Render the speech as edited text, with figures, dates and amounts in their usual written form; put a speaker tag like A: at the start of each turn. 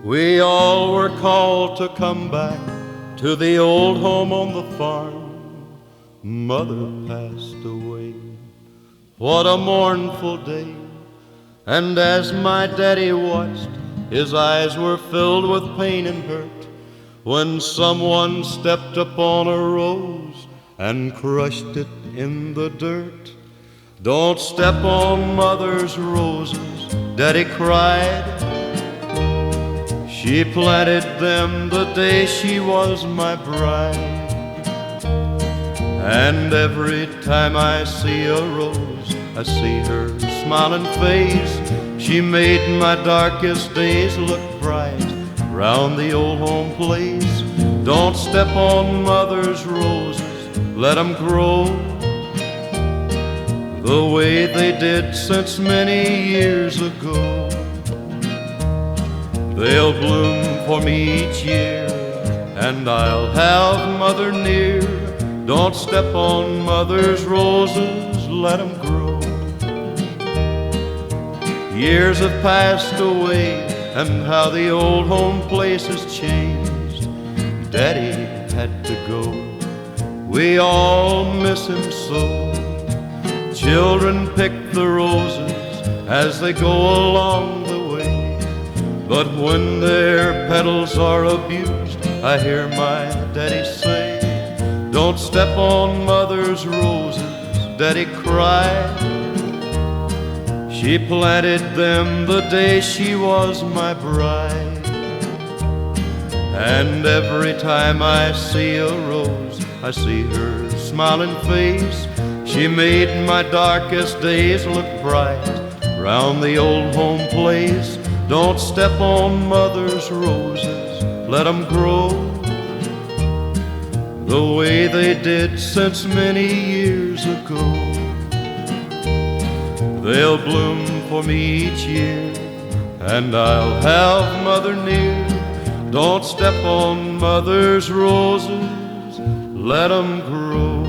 A: We all were called to come back to the old home on the farm. Mother passed away. What a mournful day. And as my daddy watched, his eyes were filled with pain and hurt when someone stepped upon a rose and crushed it in the dirt. Don't step on Mother's roses, Daddy cried. She planted them the day she was my bride. And every time I see a rose, I see her smiling face. She made my darkest days look bright round the old home place. Don't step on Mother's roses, let 'em grow the way they did since many years ago. They'll bloom for me each year, and I'll have Mother near. Don't step on Mother's roses, let 'em grow. Years have passed away, and how the old home place has changed. Daddy had to go, we all miss him so. Children pick the roses as they go along the way, but when their petals are abused, I hear my daddy say, don't step on Mother's roses, Daddy cried. She planted them the day she was my bride. And every time I see a rose, I see her smiling face. She made my darkest days look bright round the old home place. Don't step on Mother's roses, let 'em grow the way they did since many years ago. They'll bloom for me each year, and I'll have Mother near. Don't step on Mother's roses, let 'em grow.